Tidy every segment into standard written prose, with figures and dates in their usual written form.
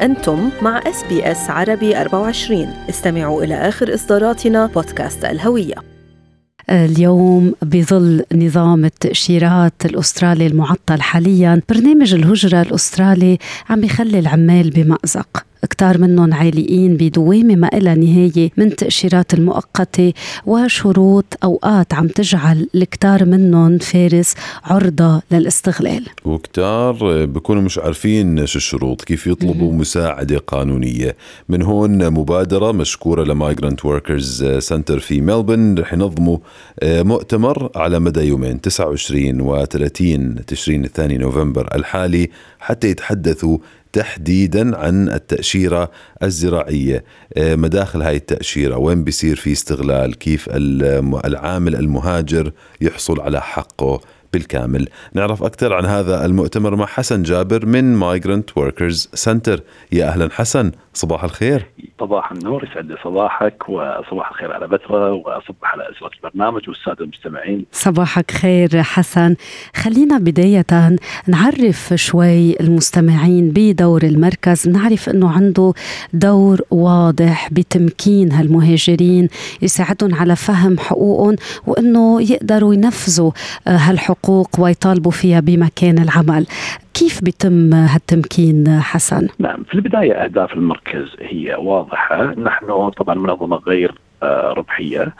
أنتم مع SBS عربي 24. استمعوا إلى آخر إصداراتنا بودكاست الهوية. اليوم بظل نظام التأشيرات الأسترالي المعطل حالياً، برنامج الهجرة الأسترالي عم يخلي العمال بمأزق. كتار منهم عالقين بدوامة ما إلها نهاية من تأشيرات المؤقتة وشروط أوقات عم تجعل الكتار منهم فارس عرضة للاستغلال، وكتار بيكونوا مش عارفين شو الشروط، كيف يطلبوا مساعدة قانونية. من هون مبادرة مشكورة لمايجرانت وركرز سنتر في ملبورن رح ينظموا مؤتمر على مدى يومين 29 و30 تشرين الثاني نوفمبر الحالي، حتى يتحدثوا تحديدا عن التأشيرة الزراعية، مداخل هاي التأشيرة، وين بيصير في استغلال، كيف العامل المهاجر يحصل على حقه بالكامل. نعرف أكثر عن هذا المؤتمر مع حسن جابر من Migrant Workers Center. يا أهلا حسن، صباح الخير. صباح النور، يسعد صباحك وصباح الخير على بترة، وصباح على أسرة البرنامج والسادة المستمعين. صباحك خير حسن. خلينا بداية نعرف شوي المستمعين بدور المركز. نعرف أنه عنده دور واضح بتمكين هالمهاجرين، يساعدهم على فهم حقوقهم وأنه يقدروا ينفذوا هالحقوق ويطالبوا فيها بمكان العمل. كيف بيتم هالتمكين حسن؟ نعم، في البداية أهداف المركز هي واضحة. نحن طبعا منظمة غير ربحية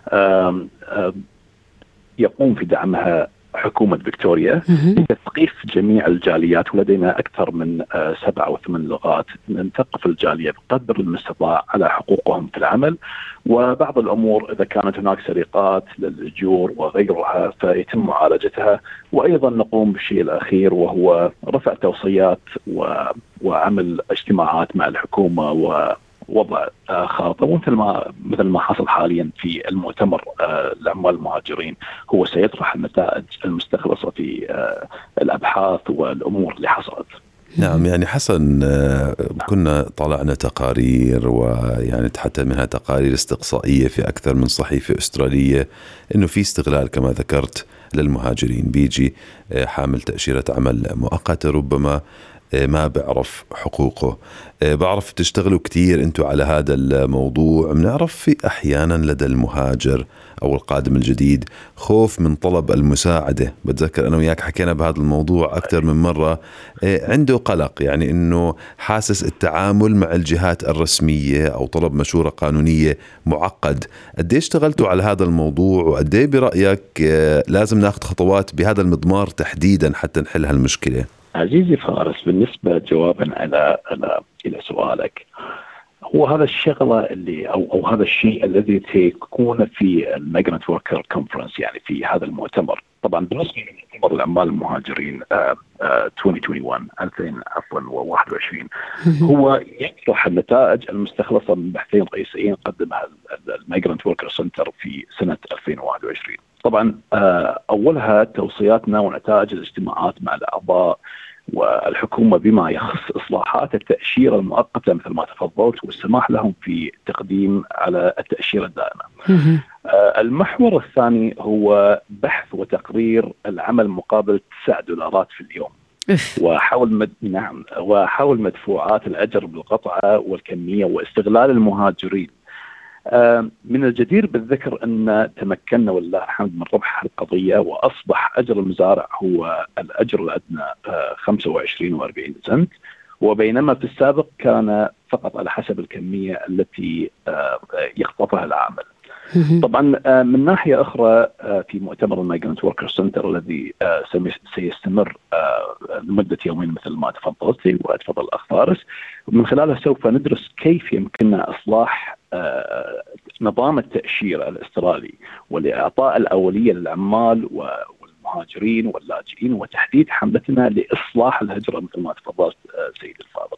يقوم في دعمها حكومة فيكتوريا لتثقيف جميع الجاليات، ولدينا أكثر من 7 أو 8 لغات. نثقف الجالية بقدر المستطاع على حقوقهم في العمل، وبعض الأمور إذا كانت هناك سرقات للأجور وغيرها فيتم معالجتها. وأيضا نقوم بالشيء الأخير وهو رفع توصيات وعمل اجتماعات مع الحكومة ووضع خاطة، مثل ما حصل حاليا في المؤتمر العمال المهاجرين، هو سيطرح النتائج المستخلصة في الأبحاث والأمور اللي حصلت. نعم، يعني حسن كنا طلعنا تقارير، ويعني حتى منها تقارير استقصائية في أكثر من صحيفة أسترالية، إنه في استغلال كما ذكرت للمهاجرين. بيجي حامل تأشيرة عمل مؤقتة ربما ما بعرف حقوقه. بعرف تشتغلوا كتير أنتوا على هذا الموضوع. بنعرف في أحيانا لدى المهاجر أو القادم الجديد خوف من طلب المساعدة. بتذكر أنا وياك حكينا بهذا الموضوع أكثر من مرة. عنده قلق، يعني أنه حاسس التعامل مع الجهات الرسمية أو طلب مشورة قانونية معقد. قد ايه اشتغلتوا على هذا الموضوع، وقد ايه برأيك لازم ناخذ خطوات بهذا المضمار تحديدا حتى نحل هالمشكلة؟ عزيزي فارس، بالنسبة جوابا إلى سؤالك، هو هذا الشغلة اللي أو هذا الشيء الذي سيكون في المايجرانت وركر كونفرنس، يعني في هذا المؤتمر. طبعا بالنسبة لمؤتمر العمال المهاجرين 2021 هو يطرح النتائج المستخلصة من بحثين رئيسيين قدمها المايجرانت وركر سنتر في سنة 2021. طبعا أولها توصياتنا ونتائج الاجتماعات مع الأعضاء والحكومة بما يخص إصلاحات التأشيرة المؤقتة مثل ما تفضلت، والسماح لهم في التقديم على التأشيرة الدائمة. المحور الثاني هو بحث وتقرير العمل مقابل $9 في اليوم، وحول مدفوعات الأجر بالقطعة والكمية واستغلال المهاجرين. من الجدير بالذكر أن تمكنا والله الحمد من ربح القضية، وأصبح أجر المزارع هو الأجر الأدنى 25 و40 سنت، وبينما في السابق كان فقط على حسب الكمية التي يخطفها العامل. طبعا من ناحية أخرى في مؤتمر المايجرانت وركر سنتر الذي سيستمر لمدة يومين مثل ما تفضلت وتفضل الأخ فارس، من خلاله سوف ندرس كيف يمكننا إصلاح نظام التأشيرة الأسترالي والإعطاء الأولية للعمال والمهاجرين واللاجئين، وتحديد حملتنا لإصلاح الهجرة مثل ما تفضلت سيد الفاضل.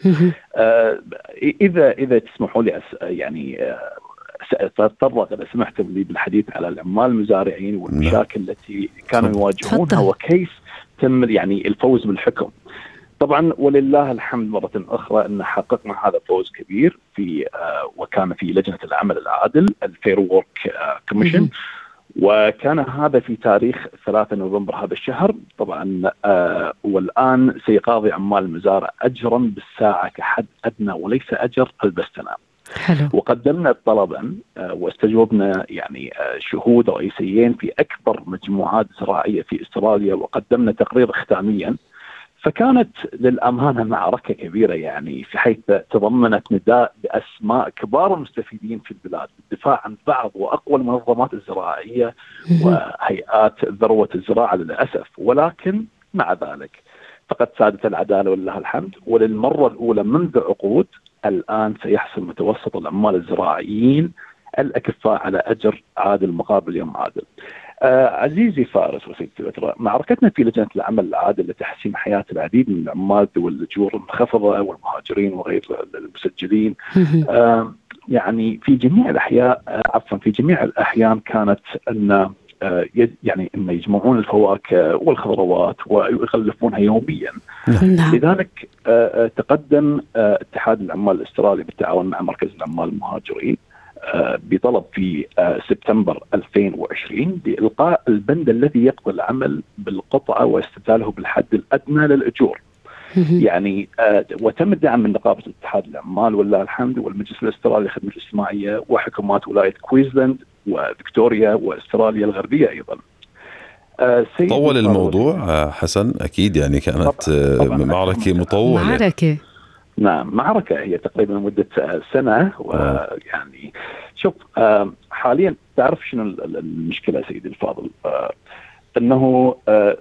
إذا تسمحوا لي يعني سأتطرق إذا سمحتم لي بالحديث على العمال المزارعين والمشاكل التي كانوا يواجهونها وكيف تم يعني الفوز بالحكم. طبعا ولله الحمد مرة أخرى أن حققنا هذا فوز كبير في وكان في لجنة العمل العادل الفير وورك كوميشن، وكان هذا في تاريخ 3 نوفمبر هذا الشهر. طبعا والآن سيقاضي عمال المزارع أجرا بالساعة كحد أدنى وليس أجر البستنة. حلو. وقدمنا طلبا واستجوبنا يعني شهود رئيسيين في أكبر مجموعات زراعية في أستراليا، وقدمنا تقرير ختاميا. فكانت للأمانة معركة كبيرة، يعني في حيث تضمنت نداء بأسماء كبار المستفيدين في البلاد بالدفاع عن بعض وأقوى المنظمات الزراعية وهيئات ذروة الزراعة للأسف. ولكن مع ذلك فقد سادت العدالة ولله الحمد، وللمرة الأولى منذ عقود الآن سيحصل متوسط العمال الزراعيين الأكفاء على أجر عادل مقابل يوم عادل. عزيزي فارس وسيدتي بتراء، معركتنا في لجنة العمل العادل لتحسين حياة العديد من العمال ذوي الأجور المنخفضة والمهاجرين وغير المسجلين يعني في جميع الأحيان كانت أن يعني أن يجمعون الفواكه والخضروات ويغلفونها يوميا. لذلك تقدم اتحاد العمال الأسترالي بالتعاون مع مركز العمال المهاجرين بطلب في سبتمبر 2020 بإلقاء البند الذي يقبل العمل بالقطعة واستبداله بالحد الأدنى للأجور. يعني وتم الدعم من نقابة اتحاد العمال والله الحمد والمجلس الأسترالي للخدمة الاجتماعية وحكومات ولاية كوينزلاند وفيكتوريا وأستراليا الغربية أيضا. طول الموضوع حسن أكيد، يعني كانت طبعاً معركة مطولة. نعم، معركة هي تقريبا مدة سنة. ويعني شوف حاليا تعرف شنو المشكلة سيدي الفاضل؟ أنه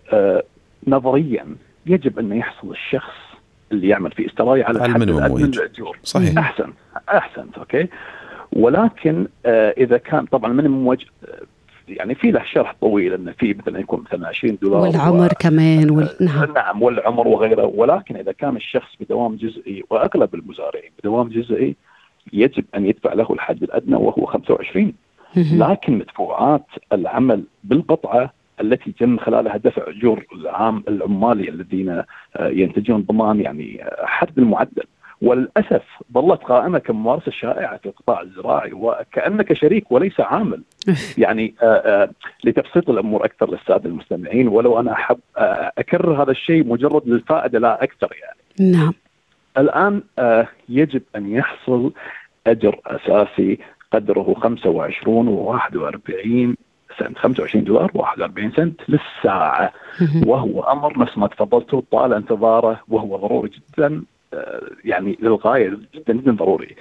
نظريا يجب أن يحصل الشخص اللي يعمل في استراليا على الحد الأدنى للأجور. صحيح. أحسن أوكي. ولكن إذا كان طبعا من وجه يعني في له شرح طويل أن في مثلا يكون مثلا $20 والعمر كمان نعم والعمر وغيره. ولكن إذا كان الشخص بدوام جزئي، وأغلب المزارعين بدوام جزئي، يجب أن يدفع له الحد الأدنى وهو 25. لكن مدفوعات العمل بالقطعة التي يتم خلالها دفع أجور العمال الذين ينتجون ضمان يعني حد المعدل، وللأسف ظلت قائمة كممارسة شائعة في القطاع الزراعي وكأنك شريك وليس عامل. يعني لتبسيط الأمور أكثر للسادة المستمعين، ولو أنا أحب أكرر هذا الشيء مجرد للفائدة لا أكثر يعني. نعم. الآن يجب أن يحصل أجر أساسي قدره 25 و41 سنت، $25 و41 سنت للساعة، وهو أمر نفس ما تفضلتوا طال انتظاره، وهو ضروري جدا يعني للغاية، جدا جدا ضروري.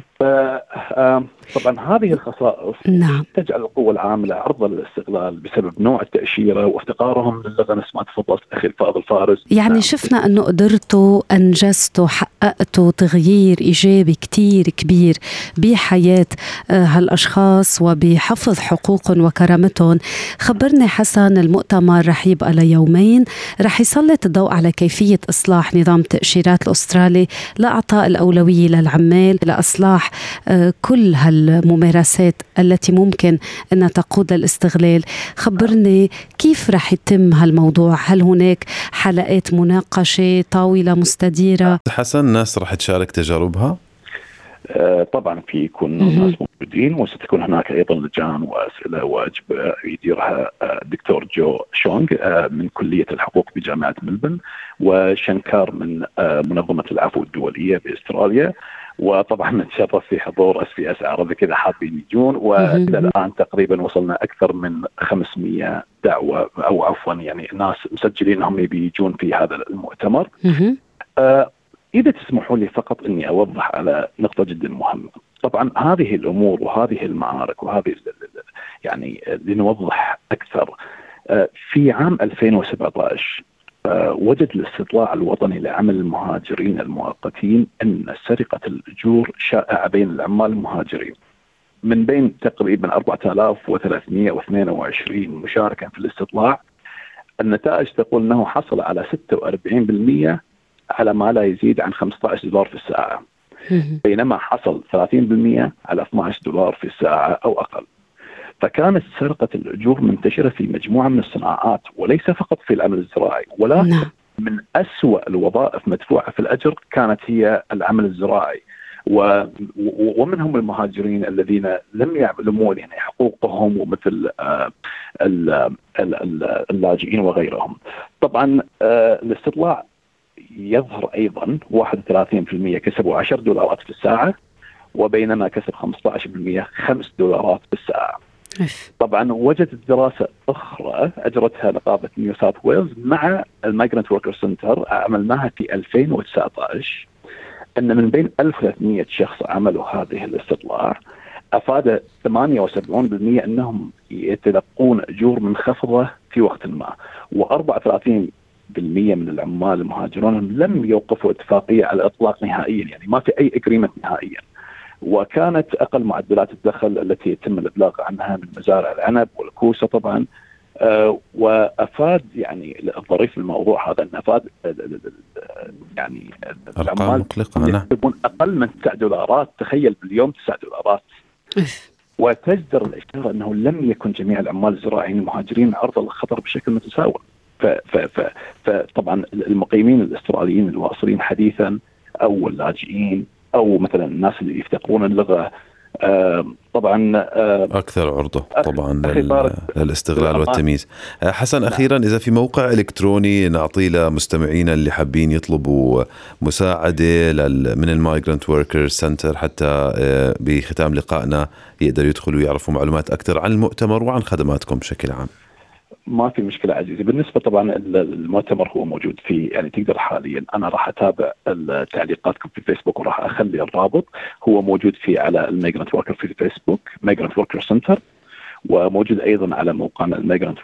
طبعا هذه الخصائص تجعل القوة العاملة عرضة للاستغلال بسبب نوع التأشيرة وافتقارهم للغة نفس ما تفضلت أخي الفاضل فارس. يعني شفنا أنه قدرتوا أنجزتوا حققتوا تغيير إيجابي كتير كبير بحياة هالأشخاص وبحفظ حقوقهم وكرامتهم. خبرني حسن، المؤتمر رح يبقى ليومين، رح يسلط الضوء على كيفية إصلاح نظام التأشيرات الأسترالي لإعطاء الأولوية للعمال لإصلاح كل هالممارسات التي ممكن أن تقود للاستغلال. خبرني كيف رح يتم هالموضوع؟ هل هناك حلقات مناقشة، طاولة مستديرة؟ حسن الناس رح تشارك تجاربها؟ طبعا في يكون ناس موجودين، وستكون هناك أيضا لجان وأسئلة وأجوبة يديرها الدكتور جو شونغ من كلية الحقوق بجامعة ملبن، وشنكار من منظمة العفو الدولية بأستراليا. وطبعا نتشرف في حضور SBS عربي كذا حابين يجون. وإلى الآن تقريبا وصلنا أكثر من 500 دعوة أو عفوا يعني ناس مسجلين هم يجون في هذا المؤتمر. إذا تسمحوا لي فقط أني أوضح على نقطة جدا مهمة. طبعا هذه الأمور وهذه المعارك وهذه يعني لنوضح أكثر. في عام 2017 وجد الاستطلاع الوطني لعمل المهاجرين المؤقتين أن سرقة الأجور شائعة بين العمال المهاجرين. من بين تقريبا 4322 مشاركا في الاستطلاع، النتائج تقول أنه حصل على 46% على ما لا يزيد عن $15 في الساعة، بينما حصل 30% على $12 في الساعة أو أقل. فكانت سرقة الأجور منتشرة في مجموعة من الصناعات، وليس فقط في العمل الزراعي، ولكن من أسوأ الوظائف مدفوعة في الأجر كانت هي العمل الزراعي. ومنهم المهاجرين الذين لم يعلموا يعني حقوقهم، ومثل اللاجئين وغيرهم. طبعا الاستطلاع يظهر أيضا 31% كسبوا $10 في الساعة، وبينما كسب 15% $5 بالساعة. طبعا وجدت دراسة أخرى أجرتها نقابة نيو ساوث ويلز مع المايجرنت وركر سنتر، عملناها في 2019، أن من بين 1300 شخص عملوا هذه الاستطلاع أفاد 78% أنهم يتلقون أجور منخفضة في وقت ما، و34% من العمال المهاجرون لم يوقفوا اتفاقية على الإطلاق نهائيا، يعني ما في أي إجريمنت نهائيا. وكانت أقل معدلات الدخل التي يتم الإبلاغ عنها من مزارع العنب والكوسة طبعا. وأفاد يعني الظريف في الموضوع هذا أن أفاد يعني أرقام مقلقة يكسبون أقل من $9. تخيل باليوم $9. وتجدر الإشارة أنه لم يكن جميع العمال الزراعيين المهاجرين عرضة للخطر بشكل متساوي. فطبعا المقيمين الأستراليين الواصلين حديثا أو اللاجئين أو مثلا الناس اللي يفتقرون اللغة طبعا أكثر عرضة طبعا للاستغلال والتمييز. حسن، أخيرا إذا في موقع إلكتروني نعطيه لمستمعينا اللي حابين يطلبوا مساعدة من المايجرنت وركر سنتر حتى بختام لقائنا يقدروا يدخلوا يعرفوا معلومات أكثر عن المؤتمر وعن خدماتكم بشكل عام. ما في مشكلة عزيزي. بالنسبة طبعا المؤتمر هو موجود في، يعني تقدر حاليا، أنا راح أتابع تعليقاتكم في فيسبوك وراح أخلي الرابط. هو موجود في المايجرنت وركر في فيسبوك مايجرنت وركر سنتر، وموجود أيضا على موقعنا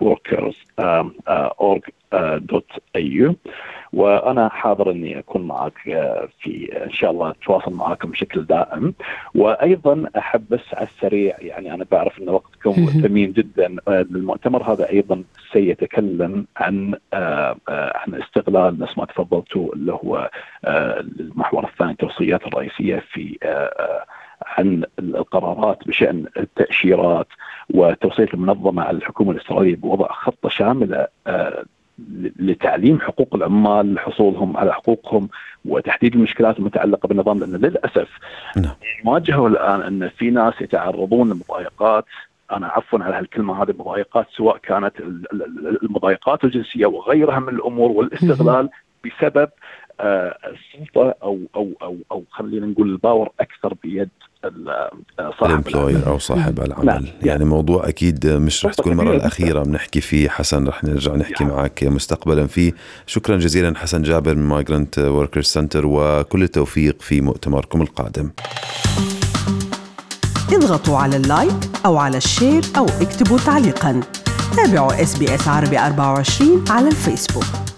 migrantworkers.org.au. وأنا حاضر أني أكون معك في إن شاء الله أتواصل معكم بشكل دائم. وأيضا أحب بس على السريع، يعني أنا بعرف أن وقتكم ثمين جدا، المؤتمر هذا أيضا سيتكلم عن استغلال نفس ما تفضلتوا اللي هو المحور الثاني، التوصيات الرئيسية في عن القرارات بشأن التأشيرات وتوصية المنظمة على الحكومة الإسرائيلية بوضع خطة شاملة لتعليم حقوق العمال، حصولهم على حقوقهم، وتحديد المشكلات المتعلقة بالنظام. لأن للأسف نواجهه الآن أن في ناس يتعرضون لمضايقات، أنا عفوا على هالكلمة هذه، مضايقات سواء كانت المضايقات الجنسية وغيرها من الأمور والاستغلال بسبب السلطة أو خلينا نقول الباور أكثر بيد صاحب الامبلوير أو صاحب العمل. يعني موضوع أكيد مش رح تكون المرة الأخيرة بنحكي فيه حسن، رح نرجع نحكي معك مستقبلا فيه. شكرا جزيلا حسن جابر من مايجرنت وركر سنتر، وكل التوفيق في مؤتمركم القادم. اضغطوا على اللايك أو على الشير أو اكتبوا تعليقا. تابعوا SBS عربي 24 على الفيسبوك.